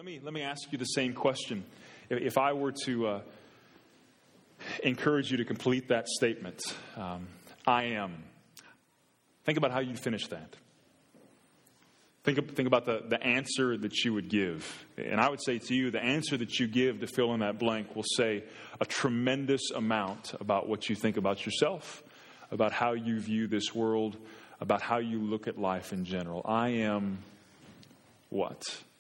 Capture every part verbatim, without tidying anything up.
Let me let me ask you the same question. If I were to uh, encourage you to complete that statement, um, I am. Think about how you'd finish that. Think, think about the, the answer that you would give. And I would say to you, the answer that you give to fill in that blank will say a tremendous amount about what you think about yourself, about how you view this world, about how you look at life in general. I am what?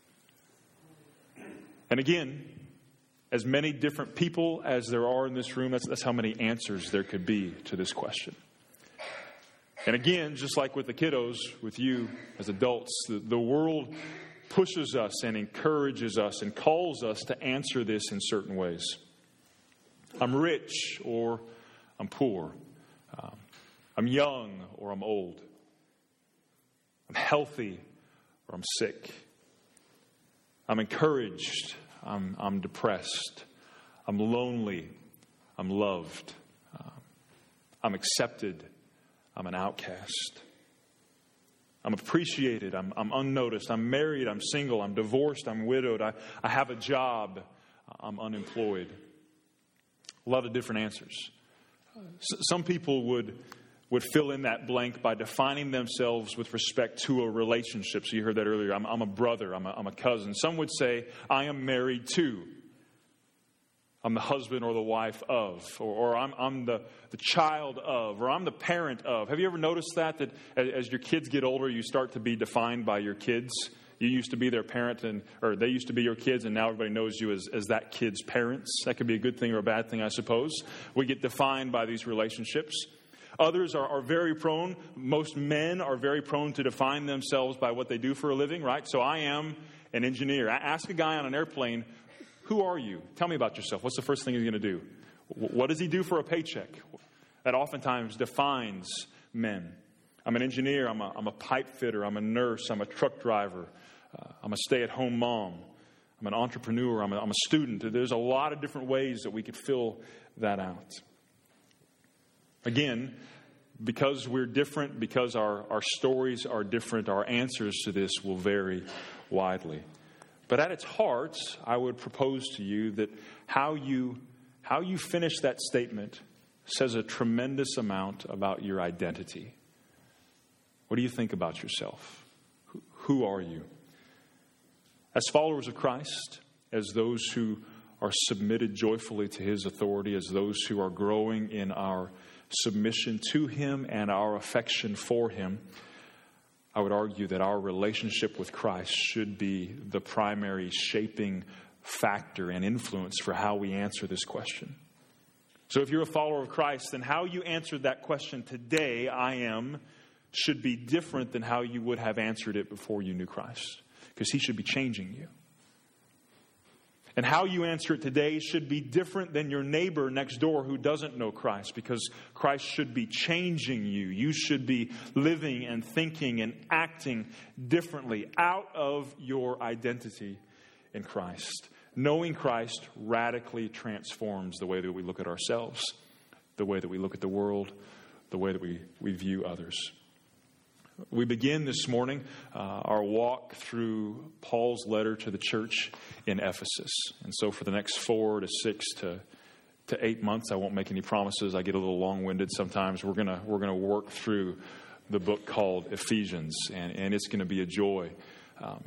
And again, as many different people as there are in this room, that's, that's how many answers there could be to this question. And again, just like with the kiddos, with you as adults, the, the world pushes us and encourages us and calls us to answer this in certain ways. I'm rich or I'm poor. Um, I'm young or I'm old. I'm healthy or I'm sick. I'm encouraged. I'm, I'm depressed. I'm lonely. I'm loved. Um, I'm accepted. I'm an outcast. I'm appreciated. I'm, I'm unnoticed. I'm married. I'm single. I'm divorced. I'm widowed. I, I have a job. I'm unemployed. A lot of different answers. S- some people would would fill in that blank by defining themselves with respect to a relationship. So you heard that earlier. I'm, I'm a brother. I'm a, I'm a cousin. Some would say, I am married to. I'm the husband or the wife of, or, or I'm, I'm the, the child of, or I'm the parent of. Have you ever noticed that, that as, as your kids get older, you start to be defined by your kids? You used to be their parent, and or they used to be your kids, and now everybody knows you as, as that kid's parents. That could be a good thing or a bad thing, I suppose. We get defined by these relationships. Others are, are very prone, most men are very prone to define themselves by what they do for a living, right? So I am an engineer. I ask a guy on an airplane, who are you? Tell me about yourself. What's the first thing he's going to do? What does he do for a paycheck? That oftentimes defines men. I'm an engineer. I'm a, I'm a pipe fitter. I'm a nurse. I'm a truck driver. Uh, I'm a stay-at-home mom. I'm an entrepreneur. I'm a, I'm a student. There's a lot of different ways that we could fill that out. Again, because we're different, because our, our stories are different, our answers to this will vary widely. But at its heart, I would propose to you that how you how you finish that statement says a tremendous amount about your identity. What do you think about yourself? Who, who are you? As followers of Christ, as those who are submitted joyfully to His authority, as those who are growing in our submission to Him and our affection for Him, I would argue that our relationship with Christ should be the primary shaping factor and influence for how we answer this question. So if you're a follower of Christ, then how you answered that question today, I am, should be different than how you would have answered it before you knew Christ, because He should be changing you. And how you answer it today should be different than your neighbor next door who doesn't know Christ, because Christ should be changing you. You should be living and thinking and acting differently out of your identity in Christ. Knowing Christ radically transforms the way that we look at ourselves, the way that we look at the world, the way that we, we view others. We begin this morning uh, our walk through Paul's letter to the church in Ephesus. And so for the next four to six to, to eight months, I won't make any promises. I get a little long-winded sometimes. We're gonna we're gonna work through the book called Ephesians, and, and it's going to be a joy. Um,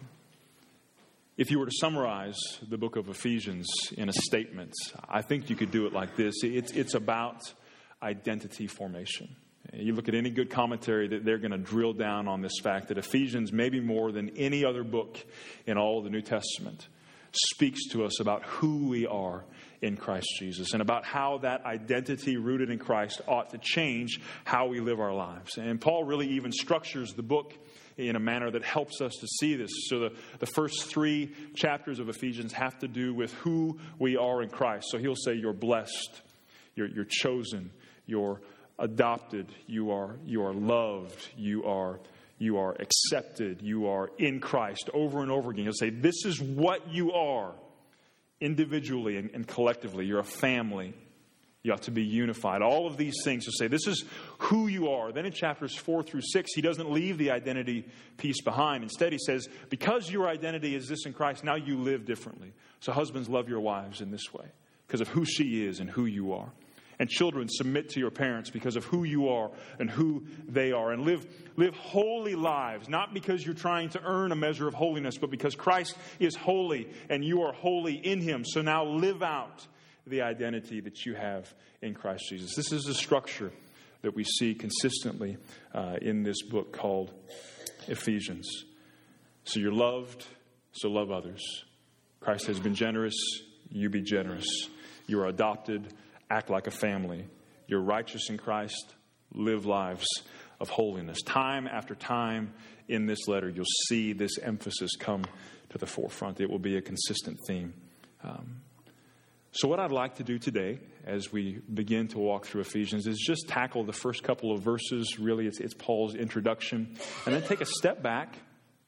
if you were to summarize the book of Ephesians in a statement, I think you could do it like this. It's, it's about identity formation. You look at any good commentary, that they're going to drill down on this fact that Ephesians, maybe more than any other book in all of the New Testament, speaks to us about who we are in Christ Jesus and about how that identity rooted in Christ ought to change how we live our lives. And Paul really even structures the book in a manner that helps us to see this. So the, the first three chapters of Ephesians have to do with who we are in Christ. So he'll say you're blessed, you're, you're chosen, you're adopted, you are you are loved, you are you are accepted, you are in Christ. Over and over again, he'll say, this is what you are individually and, and collectively. You're a family. You ought to be unified. All of these things to say, this is who you are. Then in chapters four through six, he doesn't leave the identity piece behind. Instead, he says, because your identity is this in Christ, now you live differently. So husbands, love your wives in this way because of who she is and who you are. And children, submit to your parents because of who you are and who they are. And live, live holy lives, not because you're trying to earn a measure of holiness, but because Christ is holy and you are holy in him. So now live out the identity that you have in Christ Jesus. This is the structure that we see consistently uh, in this book called Ephesians. So you're loved, so love others. Christ has been generous, you be generous. You are adopted, act like a family. You're righteous in Christ, live lives of holiness. Time after time in this letter, you'll see this emphasis come to the forefront. It will be a consistent theme. Um, so what I'd like to do today, as we begin to walk through Ephesians, is just tackle the first couple of verses. Really, it's, it's Paul's introduction. And then take a step back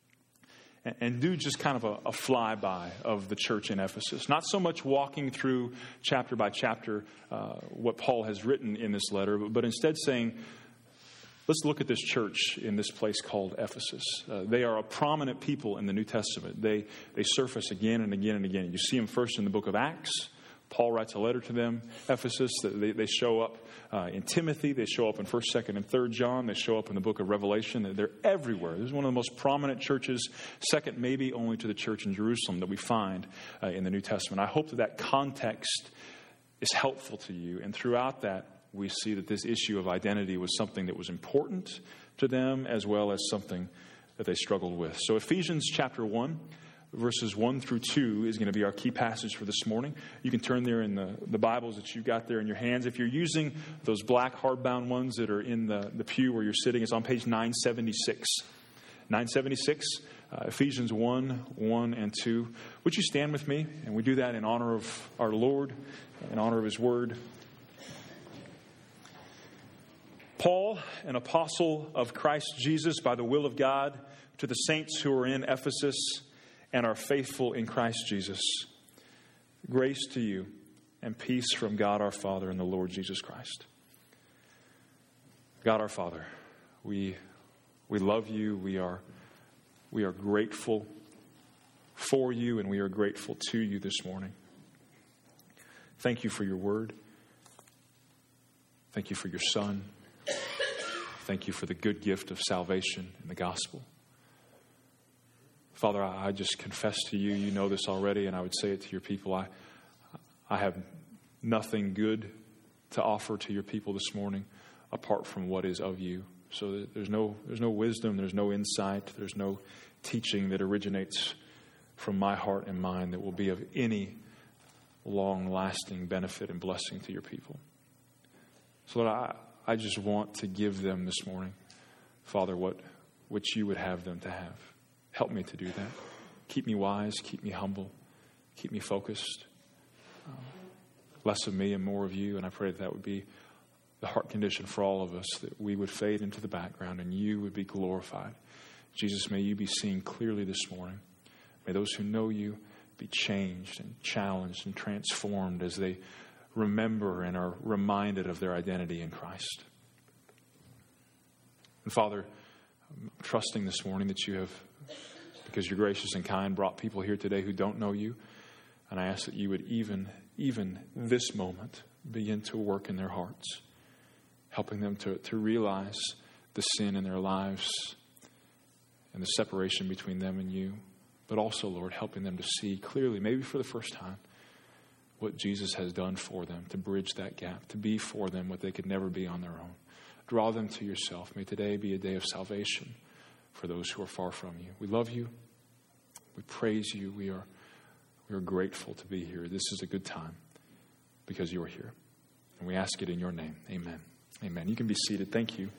and, and do just kind of a, a flyby of the church in Ephesus. Not so much walking through chapter by chapter uh, what Paul has written in this letter, but, but instead saying, let's look at this church in this place called Ephesus. Uh, they are a prominent people in the New Testament. They, they surface again and again and again. You see them first in the book of Acts. Paul writes a letter to them, Ephesus. They, they show up uh, in Timothy. They show up in first, second, and third John. They show up in the book of Revelation. They're everywhere. This is one of the most prominent churches, second maybe only to the church in Jerusalem, that we find uh, in the New Testament. I hope that that context is helpful to you. And throughout that, we see that this issue of identity was something that was important to them as well as something that they struggled with. So Ephesians chapter one, verses one through two is going to be our key passage for this morning. You can turn there in the, the Bibles that you've got there in your hands. If you're using those black hardbound ones that are in the, the pew where you're sitting, it's on page nine seventy-six. nine seventy-six, uh, Ephesians one, one and two. Would you stand with me? And we do that in honor of our Lord, in honor of his word. Paul, an apostle of Christ Jesus by the will of God, to the saints who are in Ephesus and are faithful in Christ Jesus. Grace to you and peace from God our Father and the Lord Jesus Christ. God our Father, we we love you. We are we are grateful for you, and we are grateful to you this morning. Thank you for your word. Thank you for your Son. Thank you for the good gift of salvation in the gospel. Father, I just confess to you, you know this already, and I would say it to your people. I, I have nothing good to offer to your people this morning apart from what is of you. So there's no, there's no wisdom, there's no insight, there's no teaching that originates from my heart and mind that will be of any long-lasting benefit and blessing to your people. So Lord, I, I just want to give them this morning, Father, what, what you would have them to have. Help me to do that. Keep me wise, keep me humble, keep me focused. Um, less of me and more of you, and I pray that that would be the heart condition for all of us, that we would fade into the background and you would be glorified. Jesus, may you be seen clearly this morning. May those who know you be changed and challenged and transformed as they remember and are reminded of their identity in Christ. And Father, I'm trusting this morning that you have, because you're gracious and kind, brought people here today who don't know you. And I ask that you would even, even this moment, begin to work in their hearts, helping them to, to realize the sin in their lives and the separation between them and you. But also, Lord, helping them to see clearly, maybe for the first time, what Jesus has done for them, to bridge that gap, to be for them what they could never be on their own. Draw them to yourself. May today be a day of salvation for those who are far from you. We love you. We praise you. We are, we are grateful to be here. This is a good time because you are here. And we ask it in your name. Amen. Amen. You can be seated. Thank you.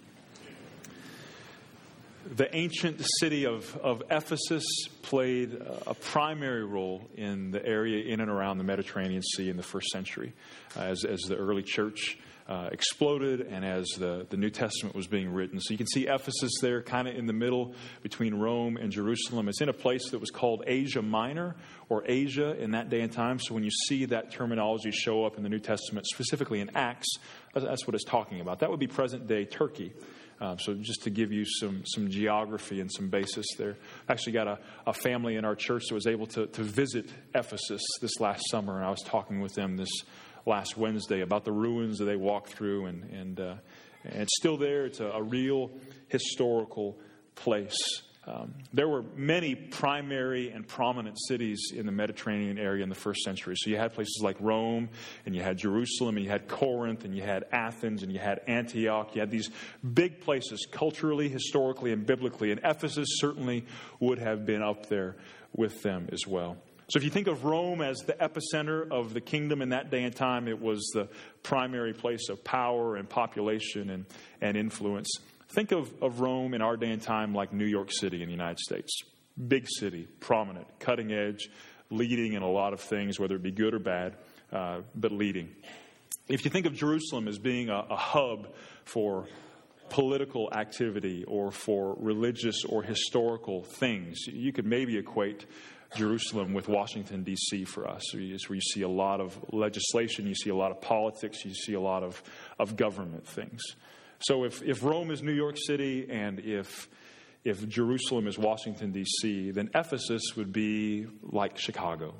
The ancient city of, of Ephesus played a primary role in the area in and around the Mediterranean Sea in the first century. Uh, as, as the early church uh, exploded and as the, the New Testament was being written. So you can see Ephesus there kind of in the middle between Rome and Jerusalem. It's in a place that was called Asia Minor or Asia in that day and time. So when you see that terminology show up in the New Testament, specifically in Acts, that's what it's talking about. That would be present-day Turkey. Um, so just to give you some some geography and some basis there. I actually got a, a family in our church that was able to, to visit Ephesus this last summer, and I was talking with them this last Wednesday about the ruins that they walked through, and, and, uh, and it's still there. It's a, a real historical place. Um, there were many primary and prominent cities in the Mediterranean area in the first century. So you had places like Rome, and you had Jerusalem, and you had Corinth, and you had Athens, and you had Antioch. You had these big places culturally, historically, and biblically. And Ephesus certainly would have been up there with them as well. So if you think of Rome as the epicenter of the kingdom in that day and time, it was the primary place of power and population and, and influence. Think of, of Rome in our day and time like New York City in the United States. Big city, prominent, cutting edge, leading in a lot of things, whether it be good or bad, uh, but leading. If you think of Jerusalem as being a, a hub for political activity or for religious or historical things, you could maybe equate Jerusalem with Washington, D C for us. It's where you see a lot of legislation, you see a lot of politics, you see a lot of, of government things. So if, if Rome is New York City and if if Jerusalem is Washington, D C, then Ephesus would be like Chicago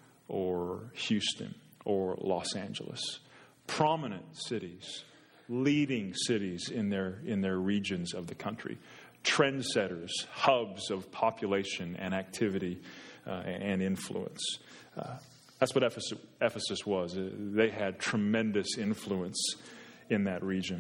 or Houston or Los Angeles. Prominent cities, leading cities in their in their regions of the country. Trendsetters, hubs of population and activity uh, and influence. Uh, that's what Ephesus, Ephesus was. They had tremendous influence in that region.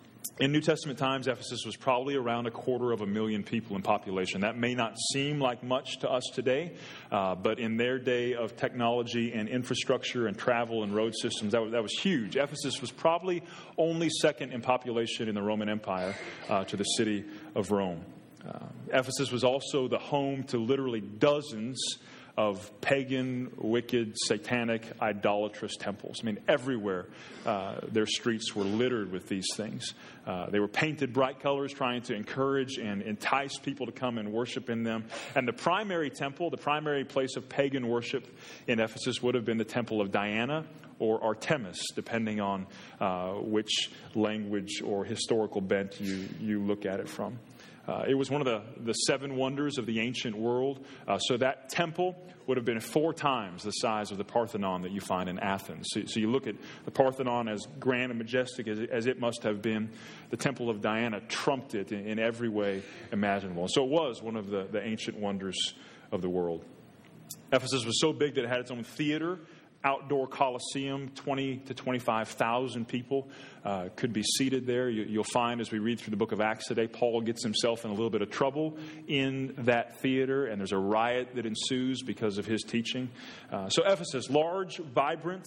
In New Testament times, Ephesus was probably around a quarter of a million people in population. That may not seem like much to us today, uh, but in their day of technology and infrastructure and travel and road systems, that was, that was huge. Ephesus was probably only second in population in the Roman Empire uh, to the city of Rome. Uh, Ephesus was also the home to literally dozens of pagan, wicked, satanic, idolatrous temples. I mean, everywhere uh, their streets were littered with these things. Uh, they were painted bright colors, trying to encourage and entice people to come and worship in them. And the primary temple, the primary place of pagan worship in Ephesus would have been the temple of Diana or Artemis, depending on uh, which language or historical bent you, you look at it from. Uh, it was one of the, the seven wonders of the ancient world. Uh, so that temple would have been four times the size of the Parthenon that you find in Athens. So, so you look at the Parthenon as grand and majestic as it, as it must have been. The Temple of Diana trumped it in, in every way imaginable. So it was one of the, the ancient wonders of the world. Ephesus was so big that it had its own theater. Outdoor Colosseum, twenty to twenty-five thousand people uh, could be seated there. You, you'll find as we read through the book of Acts today, Paul gets himself in a little bit of trouble in that theater, and there's a riot that ensues because of his teaching. Uh, so Ephesus, large, vibrant,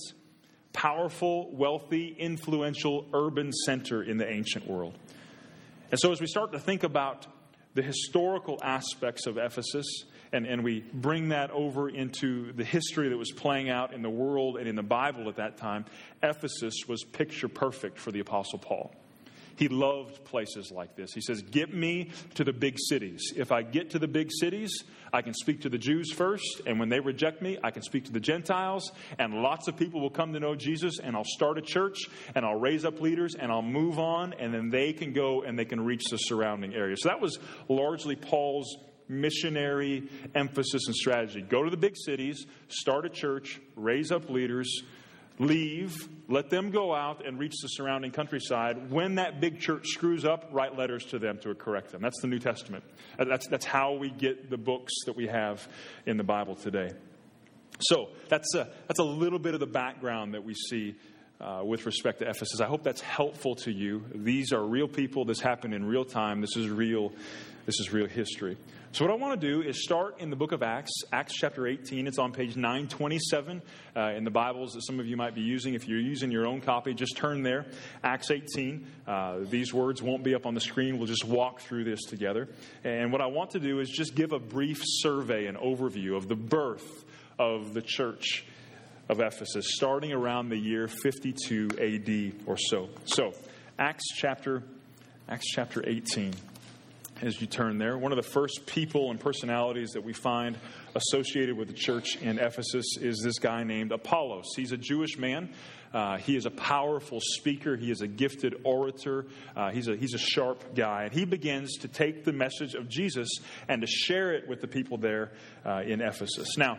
powerful, wealthy, influential urban center in the ancient world. And so as we start to think about the historical aspects of Ephesus, And, and we bring that over into the history that was playing out in the world and in the Bible at that time, Ephesus was picture perfect for the Apostle Paul. He loved places like this. He says, get me to the big cities. If I get to the big cities, I can speak to the Jews first. And when they reject me, I can speak to the Gentiles. And lots of people will come to know Jesus. And I'll start a church. And I'll raise up leaders. And I'll move on. And then they can go and they can reach the surrounding area. So that was largely Paul's missionary emphasis and strategy. Go to the big cities, start a church, raise up leaders, leave, let them go out and reach the surrounding countryside. When that big church screws up, write letters to them to correct them. That's the New Testament. That's, that's how we get the books that we have in the Bible today. So that's a, that's a little bit of the background that we see Uh, with respect to Ephesus. I hope that's helpful to you. These are real people. This happened in real time. This is real. This is real history. So what I want to do is start in the book of Acts, Acts chapter eighteen. It's on page nine twenty-seven uh, in the Bibles that some of you might be using. If you're using your own copy, just turn there. Acts eighteen. Uh, these words won't be up on the screen. We'll just walk through this together. And what I want to do is just give a brief survey and overview of the birth of the church of Ephesus, starting around the year fifty-two A D or so. So, Acts chapter, Acts chapter eighteen. As you turn there, one of the first people and personalities that we find associated with the church in Ephesus is this guy named Apollos. He's a Jewish man. Uh, he is a powerful speaker. He is a gifted orator. Uh, he's a he's a sharp guy. And he begins to take the message of Jesus and to share it with the people there uh, in Ephesus. Now,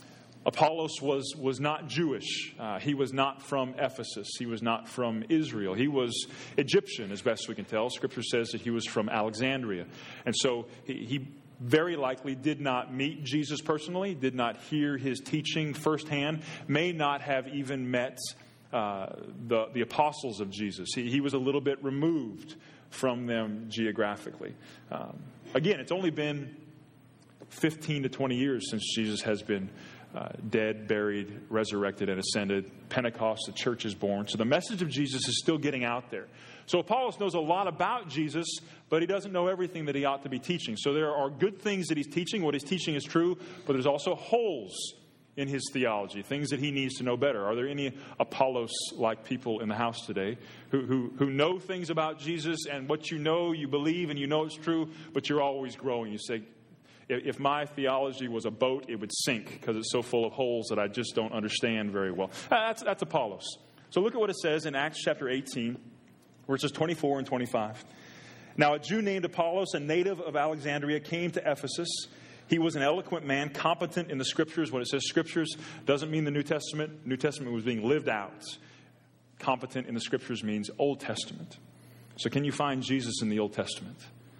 Apollos was, was not Jewish. Uh, he was not from Ephesus. He was not from Israel. He was Egyptian, as best we can tell. Scripture says that he was from Alexandria. And so he, he very likely did not meet Jesus personally, did not hear his teaching firsthand, may not have even met uh, the, the apostles of Jesus. He, he was a little bit removed from them geographically. Um, again, it's only been fifteen to twenty years since Jesus has been Uh, dead, buried, resurrected, and ascended. Pentecost, the church is born. So the message of Jesus is still getting out there. So Apollos knows a lot about Jesus, but he doesn't know everything that he ought to be teaching. So there are good things that he's teaching. What he's teaching is true, but there's also holes in his theology, things that he needs to know better. Are there any Apollos-like people in the house today who, who, who know things about Jesus, and what you know, you believe, and you know it's true, but you're always growing? You say, if my theology was a boat, it would sink because it's so full of holes that I just don't understand very well. That's, that's Apollos. So look at what it says in Acts chapter eighteen, verses twenty-four and twenty-five. Now a Jew named Apollos, a native of Alexandria, came to Ephesus. He was an eloquent man, competent in the Scriptures. When it says Scriptures, doesn't mean the New Testament. New Testament was being lived out. Competent in the Scriptures means Old Testament. So can you find Jesus in the Old Testament?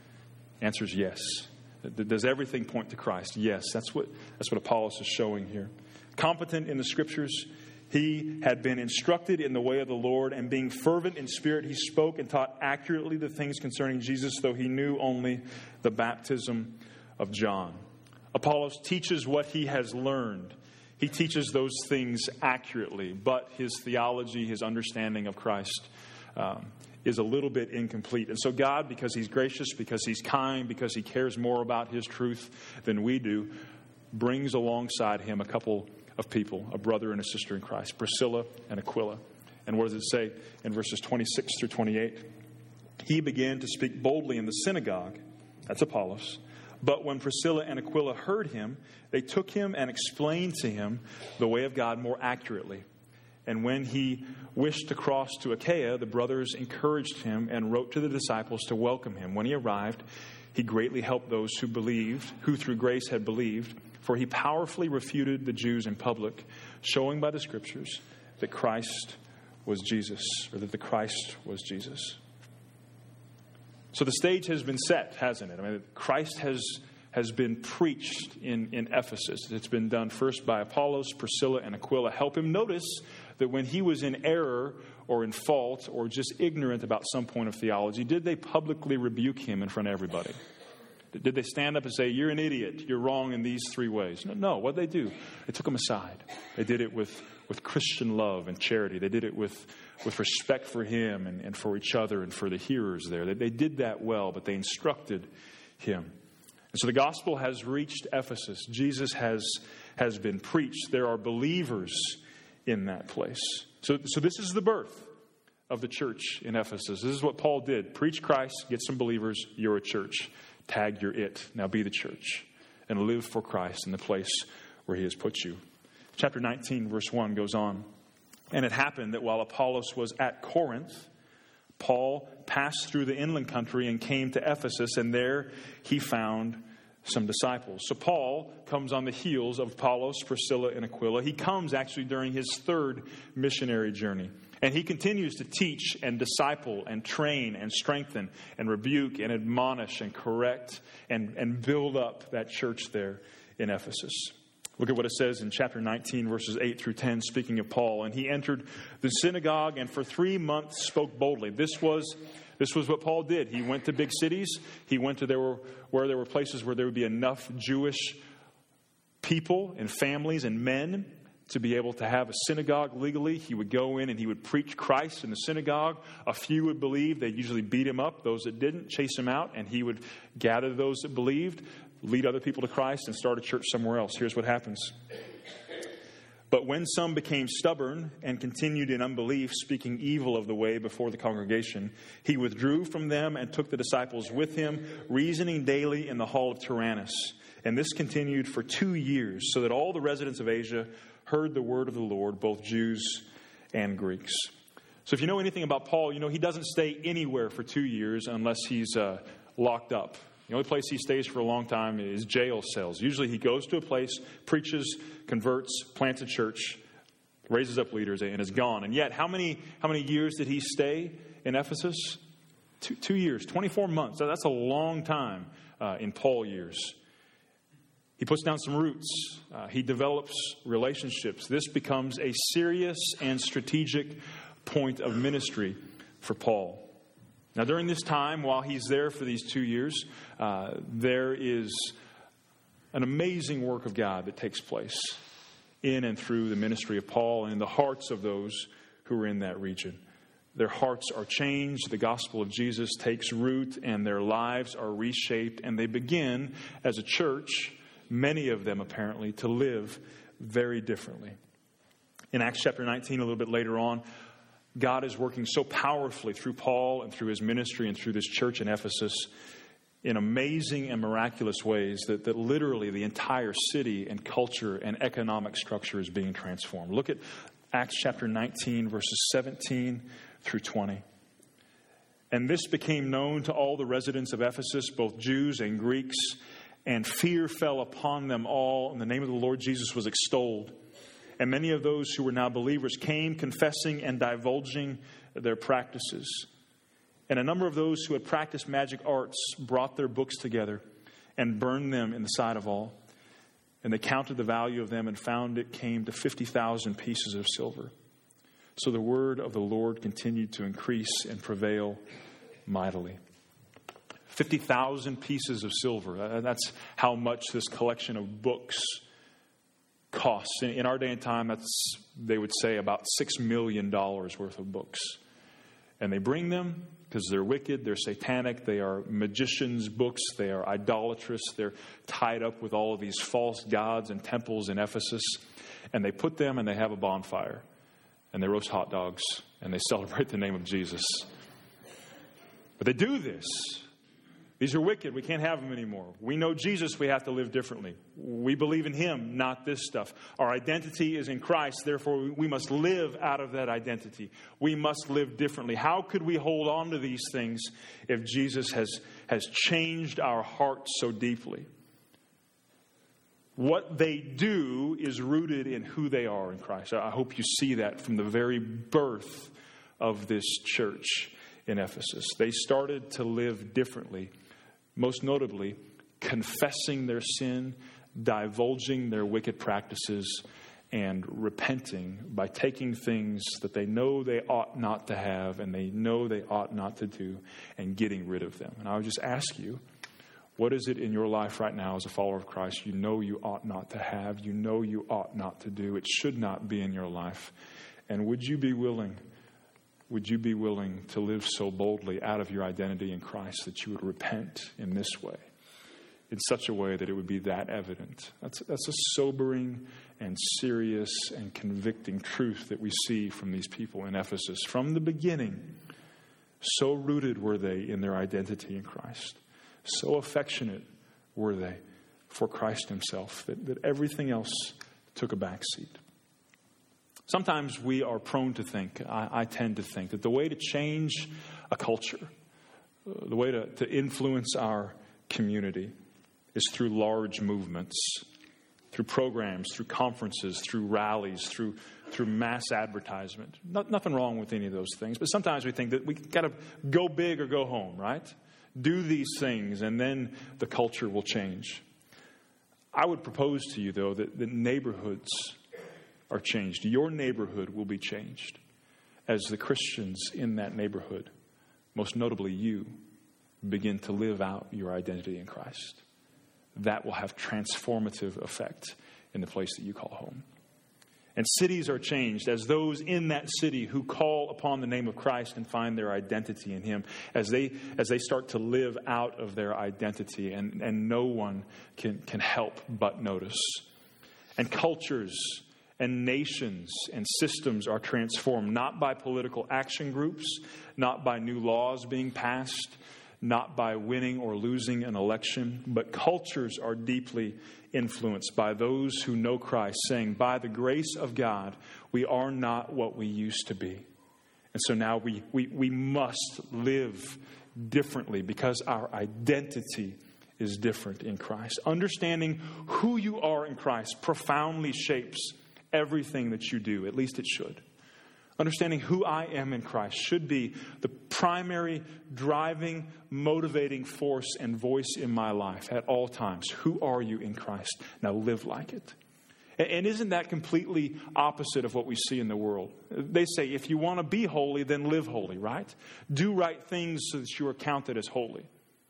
Answer is yes. Does everything point to Christ? Yes, that's what that's what Apollos is showing here. Competent in the Scriptures, he had been instructed in the way of the Lord, and being fervent in spirit, he spoke and taught accurately the things concerning Jesus, though he knew only the baptism of John. Apollos teaches what he has learned. He teaches those things accurately, but his theology, his understanding of Christ, um, is a little bit incomplete. And so God, because he's gracious, because he's kind, because he cares more about his truth than we do, brings alongside him a couple of people, a brother and a sister in Christ, Priscilla and Aquila. And what does it say in verses twenty-six through twenty-eight? He began to speak boldly in the synagogue. That's Apollos. But when Priscilla and Aquila heard him, they took him and explained to him the way of God more accurately. And when he wished to cross to Achaia, the brothers encouraged him and wrote to the disciples to welcome him. When he arrived, he greatly helped those who believed, who through grace had believed, for he powerfully refuted the Jews in public, showing by the Scriptures that Christ was Jesus, or that the Christ was Jesus. So the stage has been set, hasn't it? I mean, Christ has has been preached in, in Ephesus. It's been done first by Apollos, Priscilla, and Aquila. Help him notice that when he was in error or in fault or just ignorant about some point of theology, did they publicly rebuke him in front of everybody? Did they stand up and say, you're an idiot, you're wrong in these three ways? No, no. What did they do? They took him aside. They did it with, with Christian love and charity. They did it with, with respect for him and, and for each other and for the hearers there. They, they did that well, but they instructed him. And so the gospel has reached Ephesus. Jesus has, has been preached. There are believers in that place. So, so this is the birth of the church in Ephesus. This is what Paul did. Preach Christ, get some believers, you're a church. Tag, you're it. Now be the church and live for Christ in the place where he has put you. Chapter nineteen, verse one goes on. And it happened that while Apollos was at Corinth, Paul passed through the inland country and came to Ephesus, and there he found some disciples. So Paul comes on the heels of Apollos, Priscilla, and Aquila. He comes actually during his third missionary journey. And he continues to teach and disciple and train and strengthen and rebuke and admonish and correct and, and build up that church there in Ephesus. Look at what it says in chapter nineteen, verses eight through ten, speaking of Paul. And he entered the synagogue and for three months spoke boldly. This was this was what Paul did. He went to big cities. He went to there were where there were places where there would be enough Jewish people and families and men to be able to have a synagogue legally. He would go in and he would preach Christ in the synagogue. A few would believe. They'd usually beat him up. Those that didn't, chase him out. And he would gather those that believed, lead other people to Christ, and start a church somewhere else. Here's what happens. But when some became stubborn and continued in unbelief, speaking evil of the way before the congregation, he withdrew from them and took the disciples with him, reasoning daily in the hall of Tyrannus. And this continued for two years, so that all the residents of Asia heard the word of the Lord, both Jews and Greeks. So if you know anything about Paul, you know he doesn't stay anywhere for two years unless he's uh, locked up. The only place he stays for a long time is jail cells. Usually he goes to a place, preaches, converts, plants a church, raises up leaders, and is gone. And yet, how many how many years did he stay in Ephesus? Two, two years, twenty-four months. That's a long time uh, in Paul years. He puts down some roots. Uh, he develops relationships. This becomes a serious and strategic point of ministry for Paul. Now, during this time, while he's there for these two years, uh, there is an amazing work of God that takes place in and through the ministry of Paul and in the hearts of those who are in that region. Their hearts are changed, the gospel of Jesus takes root, and their lives are reshaped, and they begin, as a church, many of them apparently, to live very differently. In Acts chapter nineteen, a little bit later on, God is working so powerfully through Paul and through his ministry and through this church in Ephesus in amazing and miraculous ways that, that literally the entire city and culture and economic structure is being transformed. Look at Acts chapter nineteen, verses seventeen through twenty. And this became known to all the residents of Ephesus, both Jews and Greeks, and fear fell upon them all, and the name of the Lord Jesus was extolled. And many of those who were now believers came confessing and divulging their practices. And a number of those who had practiced magic arts brought their books together and burned them in the sight of all. And they counted the value of them and found it came to fifty thousand pieces of silver. So the word of the Lord continued to increase and prevail mightily. fifty thousand pieces of silver. That's how much this collection of books costs. In our day and time, that's, they would say, about six million dollars worth of books. And they bring them because they're wicked, they're satanic, they are magicians' books, they are idolatrous, they're tied up with all of these false gods and temples in Ephesus. And they put them and they have a bonfire. And they roast hot dogs and they celebrate the name of Jesus. But they do this. These are wicked. We can't have them anymore. We know Jesus. We have to live differently. We believe in him, not this stuff. Our identity is in Christ. Therefore, we must live out of that identity. We must live differently. How could we hold on to these things if Jesus has, has changed our hearts so deeply? What they do is rooted in who they are in Christ. I hope you see that from the very birth of this church in Ephesus. They started to live differently. Most notably, confessing their sin, divulging their wicked practices, and repenting by taking things that they know they ought not to have and they know they ought not to do and getting rid of them. And I would just ask you, what is it in your life right now as a follower of Christ you know you ought not to have, you know you ought not to do? It should not be in your life. And would you be willing Would you be willing to live so boldly out of your identity in Christ that you would repent in this way, in such a way that it would be that evident? That's, that's a sobering and serious and convicting truth that we see from these people in Ephesus. From the beginning, so rooted were they in their identity in Christ. So affectionate were they for Christ himself that, that everything else took a back seat. Sometimes we are prone to think, I, I tend to think, that the way to change a culture, uh, the way to, to influence our community is through large movements, through programs, through conferences, through rallies, through through mass advertisement. Not, nothing wrong with any of those things, but sometimes we think that we got to go big or go home, right? Do these things and then the culture will change. I would propose to you, though, that, that neighborhoods are changed. Your neighborhood will be changed as the Christians in that neighborhood, most notably you, begin to live out your identity in Christ. That will have transformative effect in the place that you call home. And cities are changed as those in that city who call upon the name of Christ and find their identity in him, as they as they start to live out of their identity, and, and no one can, can help but notice. And cultures and nations and systems are transformed, not by political action groups, not by new laws being passed, not by winning or losing an election, but cultures are deeply influenced by those who know Christ, saying, by the grace of God, we are not what we used to be. And so now we, we, we must live differently because our identity is different in Christ. Understanding who you are in Christ profoundly shapes everything that you do. At least it should. Understanding who I am in Christ should be the primary driving, motivating force and voice in my life at all times. Who are you in Christ? Now live like it. And isn't that completely opposite of what we see in the world? They say if you want to be holy, then live holy, right? Do right things so that you are counted as holy.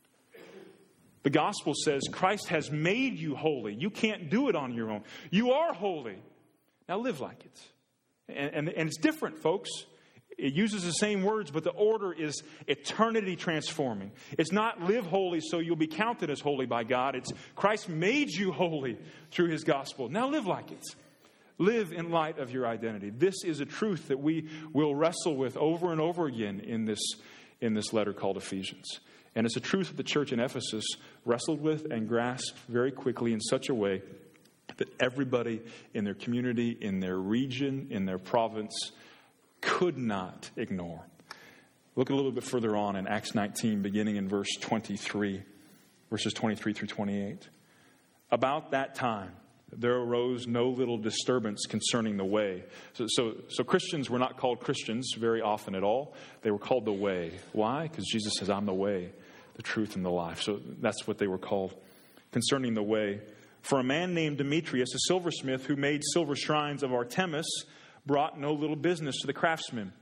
The gospel says Christ has made you holy. You can't do it on your own. You are holy. Now live like it. And, and, and it's different, folks. It uses the same words, but the order is eternity transforming. It's not live holy so you'll be counted as holy by God. It's Christ made you holy through his gospel. Now live like it. Live in light of your identity. This is a truth that we will wrestle with over and over again in this, in this letter called Ephesians. And it's a truth that the church in Ephesus wrestled with and grasped very quickly in such a way that everybody in their community, in their region, in their province could not ignore. Look a little bit further on in Acts nineteen, beginning in verse twenty-three, verses twenty-three through twenty-eight. About that time, there arose no little disturbance concerning the way. So, so, so Christians were not called Christians very often at all. They were called the way. Why? Because Jesus says, I'm the way, the truth, and the life. So that's what they were called. Concerning the way, for a man named Demetrius, a silversmith who made silver shrines of Artemis, brought no little business to the craftsmen.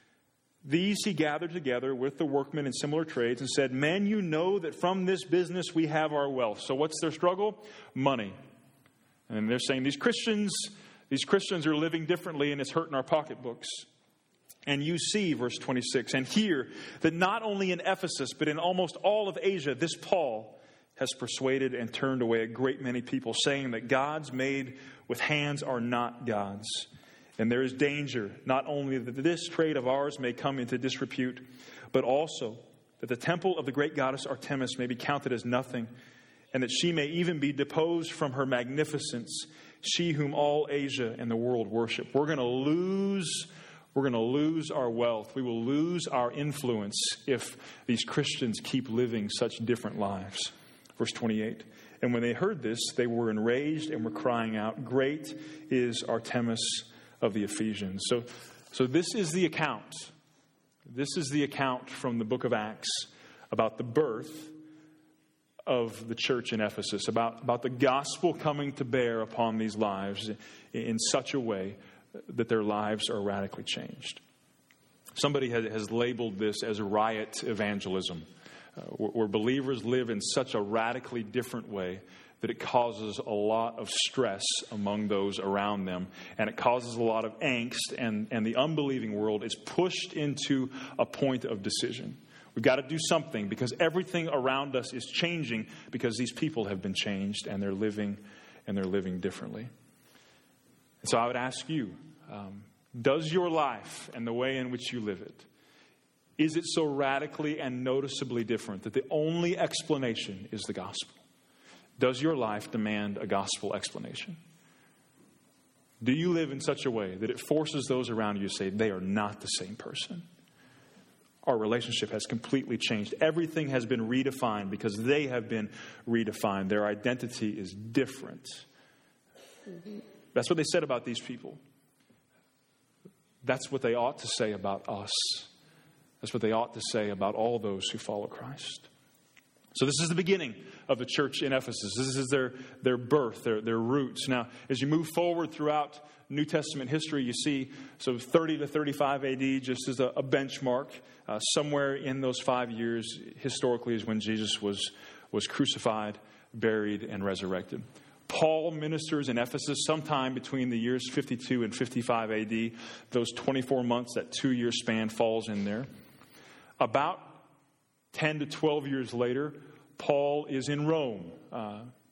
These he gathered together with the workmen in similar trades and said, men, you know that from this business we have our wealth. So what's their struggle? Money. And they're saying these Christians, these Christians are living differently and it's hurting our pocketbooks. And you see, verse twenty-six, and hear that not only in Ephesus, but in almost all of Asia, this Paul has persuaded and turned away a great many people, saying that gods made with hands are not gods. And there is danger, not only that this trade of ours may come into disrepute, but also that the temple of the great goddess Artemis may be counted as nothing, and that she may even be deposed from her magnificence, she whom all Asia and the world worship. We're going to lose, we're going to lose our wealth. We will lose our influence if these Christians keep living such different lives. Verse twenty-eight, and when they heard this, they were enraged and were crying out, great is Artemis of the Ephesians. So, so this is the account. This is the account from the book of Acts about the birth of the church in Ephesus, about, about the gospel coming to bear upon these lives in, in such a way that their lives are radically changed. Somebody has, has labeled this as riot evangelism, uh, where, where believers live in such a radically different way that it causes a lot of stress among those around them. And it causes a lot of angst, and, and the unbelieving world is pushed into a point of decision. We've got to do something because everything around us is changing because these people have been changed and they're living and they're living differently. And so I would ask you, um, does your life and the way in which you live it, is it so radically and noticeably different that the only explanation is the gospel? Does your life demand a gospel explanation? Do you live in such a way that it forces those around you to say they are not the same person? Our relationship has completely changed. Everything has been redefined because they have been redefined. Their identity is different. That's what they said about these people. That's what they ought to say about us. That's what they ought to say about all those who follow Christ. So this is the beginning of the church in Ephesus. This is their, their birth, their, their roots. Now, as you move forward throughout New Testament history, you see, so thirty to thirty-five A D, just as a, a benchmark, uh, somewhere in those five years, historically, is when Jesus was, was crucified, buried, and resurrected. Paul ministers in Ephesus sometime between the years fifty-two and fifty-five A D. Those twenty-four months, that two-year span falls in there. About ten to twelve years later, Paul is in Rome, uh,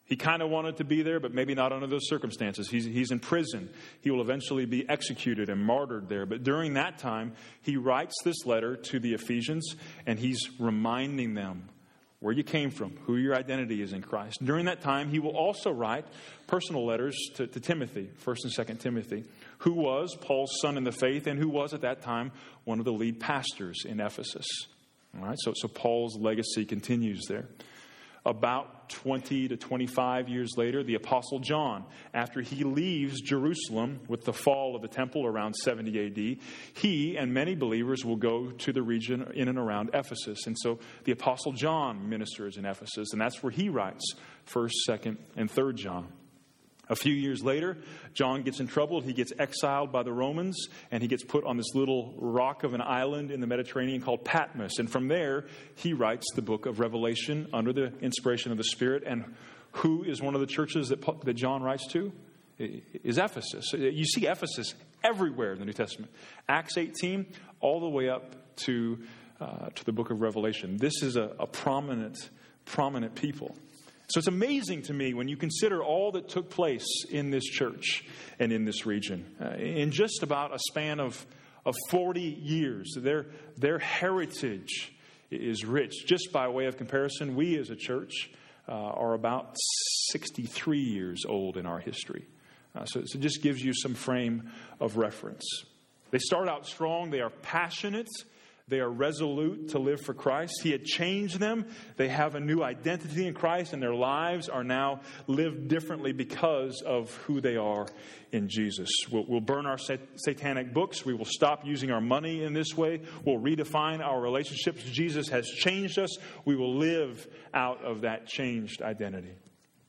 He kind of wanted to be there, but maybe not under those circumstances. He's, he's in prison. He will eventually be executed and martyred there. But during that time, he writes this letter to the Ephesians, and he's reminding them where you came from, who your identity is in Christ. During that time, he will also write personal letters to, to Timothy, First and Second Timothy, who was Paul's son in the faith and who was at that time one of the lead pastors in Ephesus. All right, so, so Paul's legacy continues there. About twenty to twenty-five years later, the Apostle John, after he leaves Jerusalem with the fall of the temple around seventy A D, he and many believers will go to the region in and around Ephesus. And so the Apostle John ministers in Ephesus, and that's where he writes First, Second, and Third John. A few years later, John gets in trouble. He gets exiled by the Romans, and he gets put on this little rock of an island in the Mediterranean called Patmos. And from there, he writes the book of Revelation under the inspiration of the Spirit. And who is one of the churches that, that John writes to? Is Ephesus. You see Ephesus everywhere in the New Testament. Acts eighteen, all the way up to, uh, to the book of Revelation. This is a, a prominent, prominent people. So it's amazing to me when you consider all that took place in this church and in this region. Uh, in just about a span of, of forty years, their, their heritage is rich. Just by way of comparison, we as a church uh, are about sixty-three years old in our history. Uh, so, so it just gives you some frame of reference. They start out strong. They are passionate. They are resolute to live for Christ. He had changed them. They have a new identity in Christ, and their lives are now lived differently because of who they are in Jesus. We'll, we'll burn our sat- satanic books. We will stop using our money in this way. We'll redefine our relationships. Jesus has changed us. We will live out of that changed identity.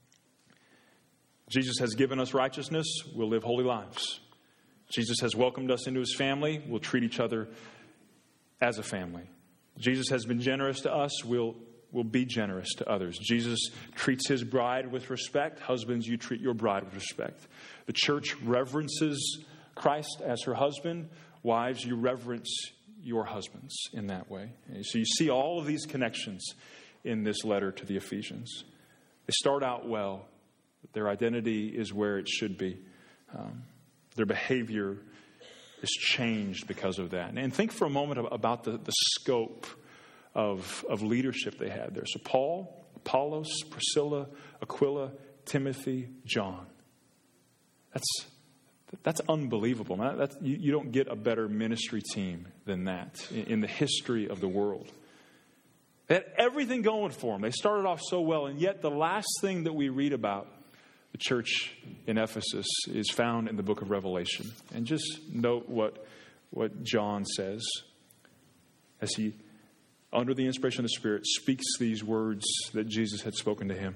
Jesus has given us righteousness. We'll live holy lives. Jesus has welcomed us into his family. We'll treat each other as a family. Jesus has been generous to us. We'll, we'll be generous to others. Jesus treats his bride with respect. Husbands, you treat your bride with respect. The church reverences Christ as her husband. Wives, you reverence your husbands in that way. And so you see all of these connections in this letter to the Ephesians. They start out well. Their identity is where it should be. Um, their behavior is changed because of that. And think for a moment about the, the scope of, of leadership they had there. So Paul, Apollos, Priscilla, Aquila, Timothy, John. That's that's unbelievable. That's, you, you don't get a better ministry team than that in, in the history of the world. They had everything going for them. They started off so well, and yet the last thing that we read about the church in Ephesus is found in the book of Revelation. And just note what, what John says as he, under the inspiration of the Spirit, speaks these words that Jesus had spoken to him.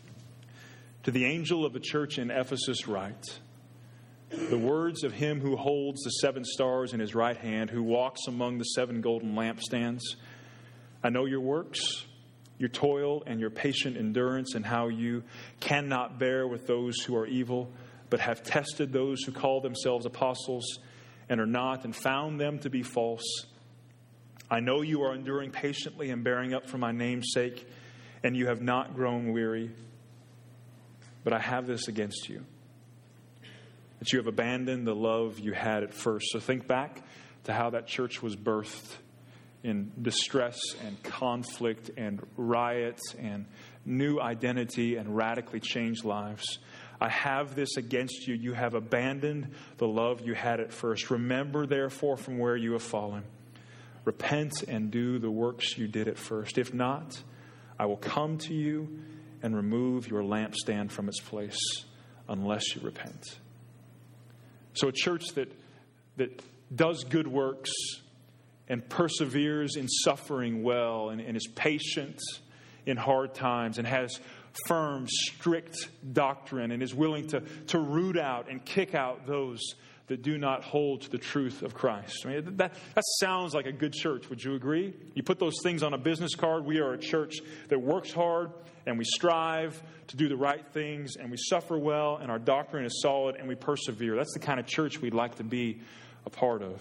To the angel of the church in Ephesus write, the words of him who holds the seven stars in his right hand, who walks among the seven golden lampstands. I know your works, your toil and your patient endurance, and how you cannot bear with those who are evil, but have tested those who call themselves apostles and are not, and found them to be false. I know you are enduring patiently and bearing up for my name's sake, and you have not grown weary. But I have this against you, that you have abandoned the love you had at first. So think back to how that church was birthed in distress and conflict and riots and new identity and radically changed lives. I have this against you. You have abandoned the love you had at first. Remember, therefore, from where you have fallen. Repent and do the works you did at first. If not, I will come to you and remove your lampstand from its place unless you repent. So a church that that does good works and perseveres in suffering well, and, and is patient in hard times, and has firm, strict doctrine, and is willing to, to root out and kick out those that do not hold to the truth of Christ. I mean, that, that sounds like a good church. Would you agree? You put those things on a business card. We are a church that works hard, and we strive to do the right things, and we suffer well, and our doctrine is solid, and we persevere. That's the kind of church we'd like to be a part of.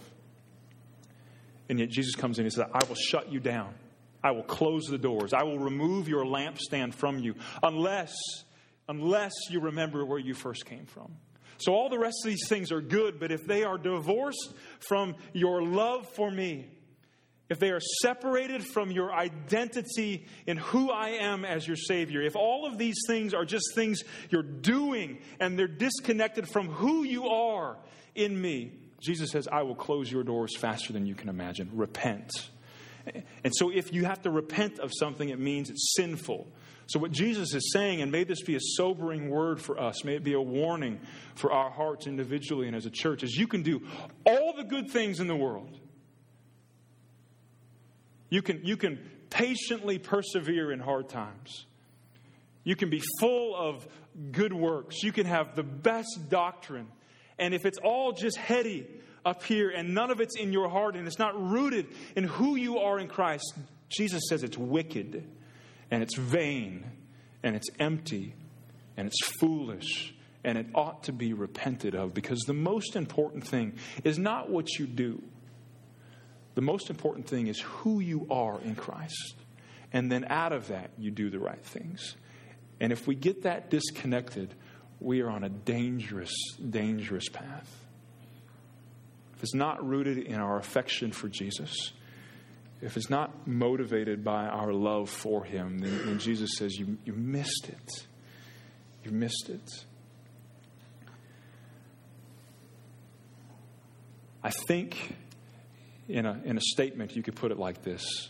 And yet Jesus comes in and says, I will shut you down. I will close the doors. I will remove your lampstand from you unless unless you remember where you first came from. So all the rest of these things are good, but if they are divorced from your love for me, if they are separated from your identity in who I am as your Savior, if all of these things are just things you're doing and they're disconnected from who you are in me, Jesus says, I will close your doors faster than you can imagine. Repent. And so if you have to repent of something, it means it's sinful. So what Jesus is saying, and may this be a sobering word for us, may it be a warning for our hearts individually and as a church, is you can do all the good things in the world. You can, you can patiently persevere in hard times. You can be full of good works. You can have the best doctrine. And if it's all just heady up here and none of it's in your heart and it's not rooted in who you are in Christ, Jesus says it's wicked and it's vain and it's empty and it's foolish and it ought to be repented of, because the most important thing is not what you do. The most important thing is who you are in Christ. And then out of that, you do the right things. And if we get that disconnected, we are on a dangerous, dangerous path. If it's not rooted in our affection for Jesus, if it's not motivated by our love for Him, then, then Jesus says, you, you missed it. You missed it. I think in a, in a statement, you could put it like this.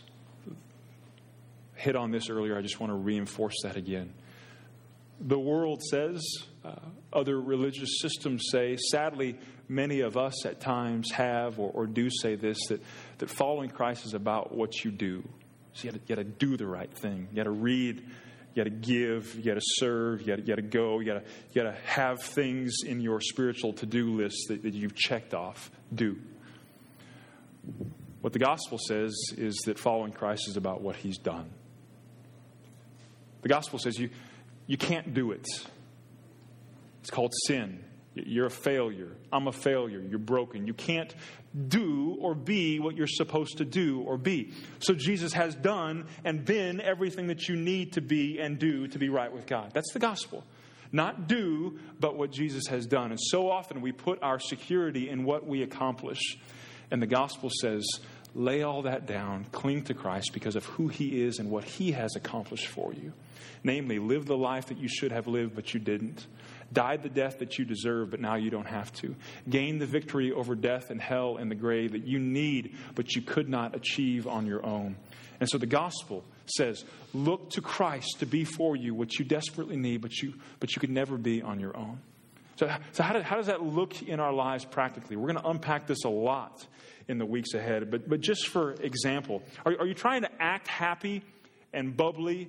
Hit on this earlier. I just want to reinforce that again. The world says, uh, other religious systems say, sadly, many of us at times have or, or do say this, that, that following Christ is about what you do. So you got to do the right thing. You got to read, you got to give, you got to serve, you got to go, you got you got to have things in your spiritual to-do list that, that you've checked off. Do. What the gospel says is that following Christ is about what He's done. The gospel says you you can't do it. It's called sin. You're a failure. I'm a failure. You're broken. You can't do or be what you're supposed to do or be. So Jesus has done and been everything that you need to be and do to be right with God. That's the gospel. Not do, but what Jesus has done. And so often we put our security in what we accomplish. And the gospel says, lay all that down, cling to Christ because of who He is and what He has accomplished for you. Namely, live the life that you should have lived, but you didn't. Died the death that you deserve, but now you don't have to. Gain the victory over death and hell and the grave that you need, but you could not achieve on your own. And so the gospel says, look to Christ to be for you what you desperately need, but you but you could never be on your own. So, so how, does, how does that look in our lives practically? We're going to unpack this a lot in the weeks ahead. But but just for example, are, are you trying to act happy and bubbly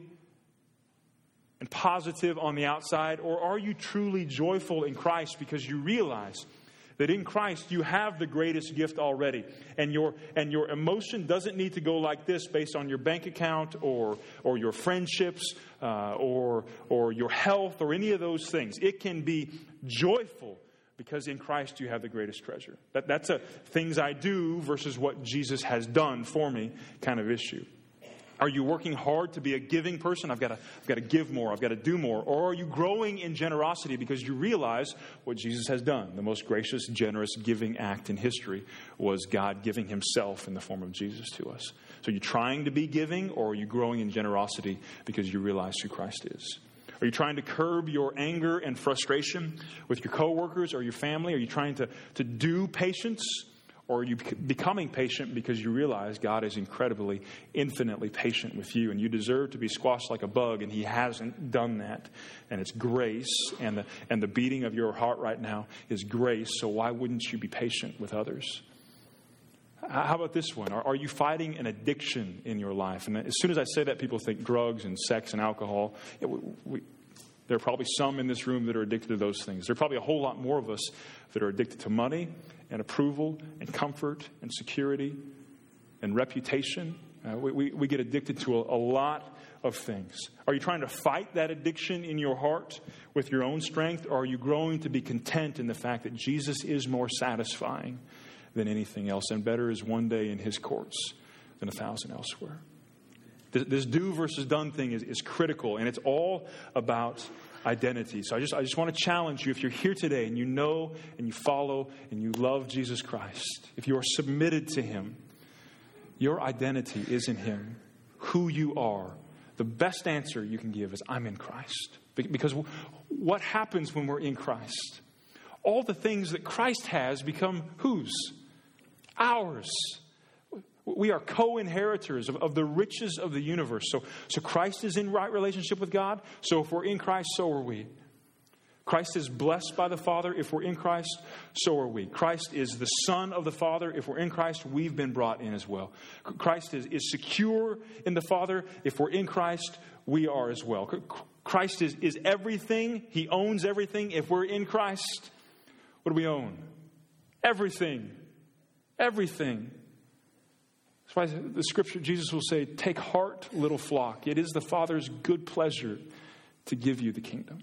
and positive on the outside? Or are you truly joyful in Christ because you realize that in Christ you have the greatest gift already? And your and your emotion doesn't need to go like this based on your bank account or or your friendships uh, or or your health or any of those things. It can be joyful because in Christ you have the greatest treasure. That, that's a things I do versus what Jesus has done for me kind of issue. Are you working hard to be a giving person? I've got to, I've got to give more. I've got to do more. Or are you growing in generosity because you realize what Jesus has done? The most gracious, generous, giving act in history was God giving Himself in the form of Jesus to us. So are you trying to be giving, or are you growing in generosity because you realize who Christ is? Are you trying to curb your anger and frustration with your coworkers or your family? Are you trying to, to do patience? Or are you becoming patient because you realize God is incredibly, infinitely patient with you, and you deserve to be squashed like a bug, and He hasn't done that. And it's grace, and the, and the beating of your heart right now is grace, so why wouldn't you be patient with others? How about this one? Are, are you fighting an addiction in your life? And as soon as I say that, people think drugs and sex and alcohol. Yeah, we, we, there are probably some in this room that are addicted to those things. There are probably a whole lot more of us that are addicted to money and approval and comfort and security and reputation. Uh, we, we, we get addicted to a, a lot of things. Are you trying to fight that addiction in your heart with your own strength, or are you growing to be content in the fact that Jesus is more satisfying than anything else, and better is one day in His courts than a thousand elsewhere? This, this do versus done thing is, is critical, and it's all about identity. So I just I just want to challenge you, if you're here today and you know and you follow and you love Jesus Christ, if you are submitted to him, your identity is in him. Who you are, the best answer you can give is, I'm in Christ. Because what happens when we're in Christ? All the things that Christ has become whose? Ours. We are co-inheritors of, of the riches of the universe. So, so Christ is in right relationship with God. So if we're in Christ, so are we. Christ is blessed by the Father. If we're in Christ, so are we. Christ is the Son of the Father. If we're in Christ, we've been brought in as well. Christ is, is secure in the Father. If we're in Christ, we are as well. Christ is, is everything. He owns everything. If we're in Christ, what do we own? Everything. Everything. That's why the scripture, Jesus will say, take heart, little flock. It is the Father's good pleasure to give you the kingdom.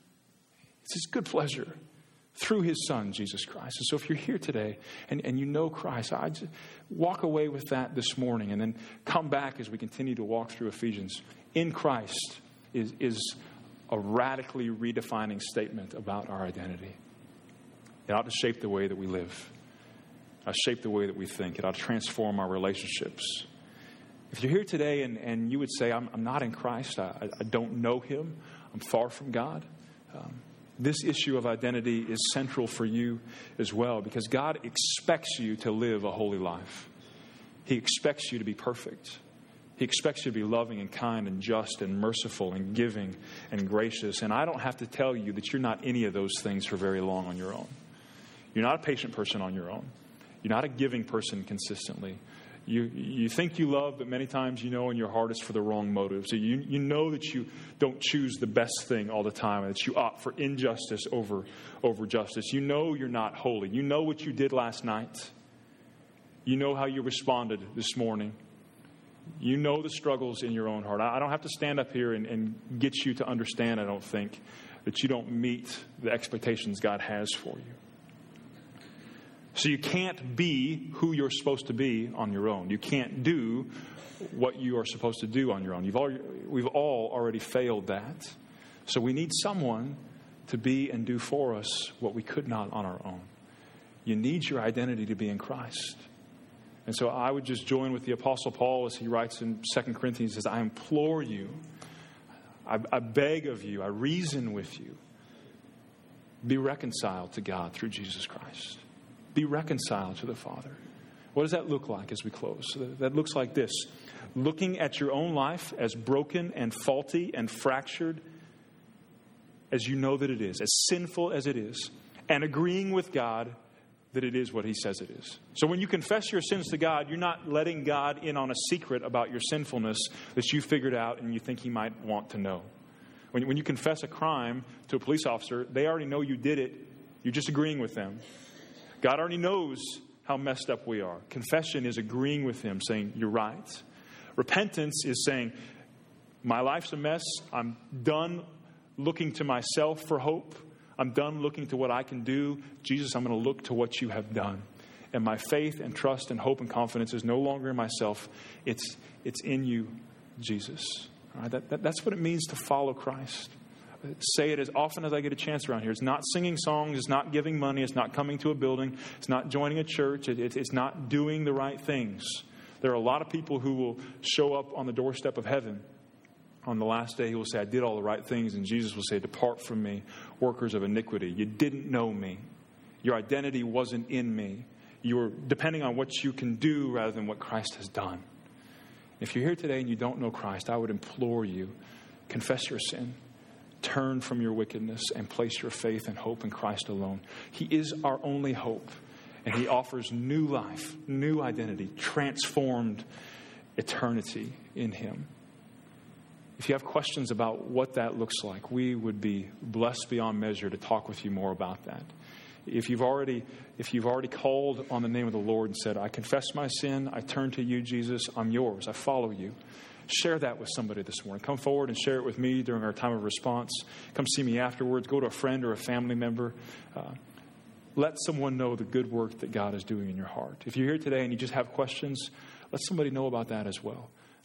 It's his good pleasure through his Son, Jesus Christ. And so if you're here today and, and you know Christ, I just walk away with that this morning and then come back as we continue to walk through Ephesians. In Christ is, is a radically redefining statement about our identity. It ought to shape the way that we live. It ought to shape the way that we think. It ought to transform our relationships. If you're here today and, and you would say, I'm, I'm not in Christ, I, I don't know him, I'm far from God, um, this issue of identity is central for you as well, because God expects you to live a holy life. He expects you to be perfect. He expects you to be loving and kind and just and merciful and giving and gracious. And I don't have to tell you that you're not any of those things for very long on your own. You're not a patient person on your own. You're not a giving person consistently. You you think you love, but many times you know in your heart it's for the wrong motive. So you, you know that you don't choose the best thing all the time, and that you opt for injustice over, over justice. You know you're not holy. You know what you did last night. You know how you responded this morning. You know the struggles in your own heart. I don't have to stand up here and, and get you to understand, I don't think, that you don't meet the expectations God has for you. So you can't be who you're supposed to be on your own. You can't do what you are supposed to do on your own. You've already, we've all already failed that. So we need someone to be and do for us what we could not on our own. You need your identity to be in Christ. And so I would just join with the Apostle Paul as he writes in Second Corinthians, he says, I implore you, I, I beg of you, I reason with you, be reconciled to God through Jesus Christ. Be reconciled to the Father. What does that look like as we close? That looks like this. Looking at your own life as broken and faulty and fractured as you know that it is, as sinful as it is, and agreeing with God that it is what he says it is. So when you confess your sins to God, you're not letting God in on a secret about your sinfulness that you figured out and you think he might want to know. When, when you confess a crime to a police officer, they already know you did it. You're just agreeing with them. God already knows how messed up we are. Confession is agreeing with him, saying, you're right. Repentance is saying, my life's a mess. I'm done looking to myself for hope. I'm done looking to what I can do. Jesus, I'm going to look to what you have done. And my faith and trust and hope and confidence is no longer in myself. It's, it's in you, Jesus. All right? That, that, that's what it means to follow Christ. Say it as often as I get a chance around here. It's not singing songs. It's not giving money. It's not coming to a building. It's not joining a church. It, it, it's not doing the right things. There are a lot of people who will show up on the doorstep of heaven. On the last day, he will say, I did all the right things. And Jesus will say, depart from me, workers of iniquity. You didn't know me. Your identity wasn't in me. You were depending on what you can do rather than what Christ has done. If you're here today and you don't know Christ, I would implore you, confess your sin. Turn from your wickedness and place your faith and hope in Christ alone. He is our only hope. And he offers new life, new identity, transformed eternity in him. If you have questions about what that looks like, we would be blessed beyond measure to talk with you more about that. If you've already, if you've already called on the name of the Lord and said, I confess my sin, I turn to you, Jesus, I'm yours, I follow you. Share that with somebody this morning. Come forward and share it with me during our time of response. Come see me afterwards. Go to a friend or a family member. Uh, let someone know the good work that God is doing in your heart. If you're here today and you just have questions, let somebody know about that as well.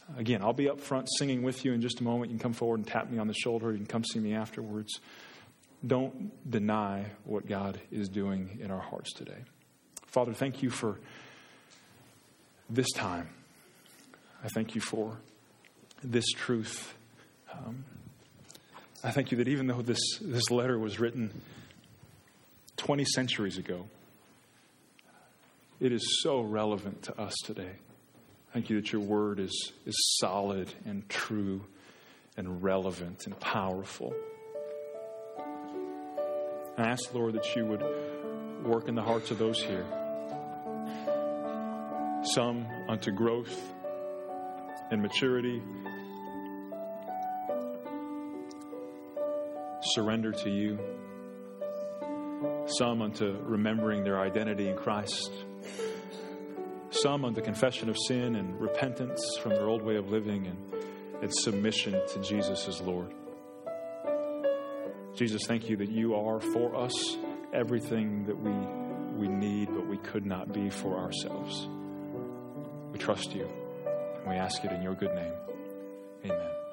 Again, I'll be up front singing with you in just a moment. You can come forward and tap me on the shoulder. You can come see me afterwards. Don't deny what God is doing in our hearts today. Father, thank you for this time. I thank you for this truth. Um, I thank you that even though this, this letter was written twenty centuries ago, it is so relevant to us today. Thank you that your word is, is solid and true and relevant and powerful. I ask, Lord, that you would work in the hearts of those here. Some unto growth and maturity, surrender to you. Some unto remembering their identity in Christ. Some unto confession of sin and repentance from their old way of living and, and submission to Jesus as Lord. Jesus, thank you that you are for us everything that we, we need, but we could not be for ourselves. We trust you, and we ask it in your good name. Amen.